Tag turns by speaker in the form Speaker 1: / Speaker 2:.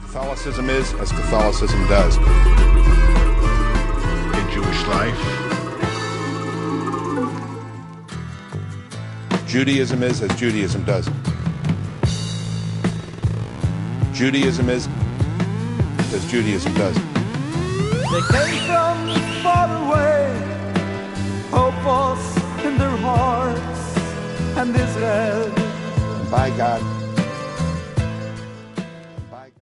Speaker 1: Catholicism is as Catholicism does.
Speaker 2: In Jewish life.
Speaker 1: Judaism is as Judaism does. Judaism is as Judaism does.
Speaker 3: They came from far away, hopeless in their hearts, and Israel.
Speaker 1: And by God,